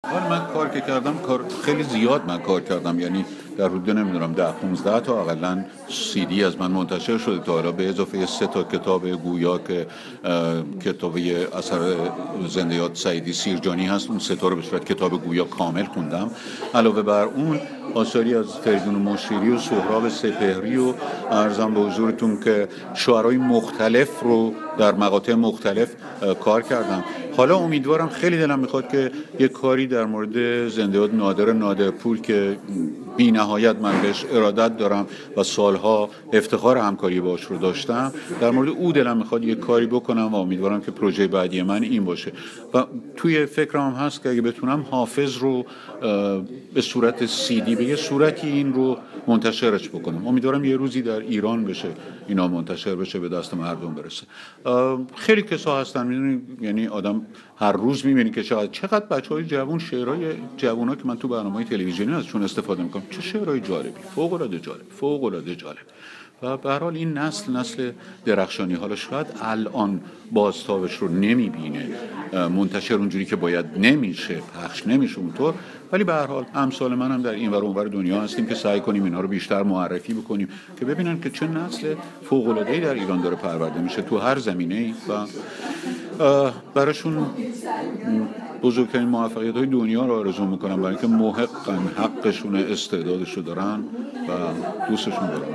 آره من کار که کردم کار خیلی زیاد من کار کردم، یعنی در حدود نمیدونم 10-15 تا اقلا CD از من منتشر شده تا حالا، به اضافه 3 تا کتاب گویا که کتابی اثر زنده یاد سعیدی سیرجانی هست، اون 3 تا رو به صورت کتاب گویا کامل خوندم. علاوه بر اون آثاری از فریدون مشیری و سهراب سپهری و ارزم به حضورتون که شعرهای مختلف رو در مقاطع مختلف کار کردم. حالا امیدوارم، خیلی دلم میخواد که یک کاری در مورد زنده یاد نادرپور که بی نهایت من بهش ارادت دارم و سالها افتخار همکاری باش رو داشتم، در مورد او دلم میخواد یک کاری بکنم و امیدوارم که پروژه بعدی من این باشه. و توی فکرم هست که اگه بتونم حافظ رو به صورت CD به یه صورتی این رو منتشرش بکنم. امیدوارم یه روزی در ایران بشه اینا منتشر بشه، به دست مردم برسه. خیلی کسا هستن میدونی، یعنی آدم هر روز میبینی که چقدر بچهای جوان، شعرهای جوونا که من تو برنامه‌های تلویزیونی ازشون استفاده میکنم، چه شعرهای جالبی، فوق العاده جالب. و به هر حال این نسل درخشانی، حالا شاید الان بازتابش رو نمیبینه، منتشر اونجوری که باید نمیشه، پخش نمیشه اونطور، ولی به هر حال امثال من هم در این ور اونور دنیا هستیم که سعی کنیم اینا رو بیشتر معرفی بکنیم که ببینن که چه نسل فوق العاده‌ای در ایران داره پرورده میشه تو هر زمینه‌ای و براشون بزرگترین موفقیت‌های دنیا رو آرزو میکنم، برای اینکه محقاً حقشون، استعدادشو دارن و دوستشون دارن.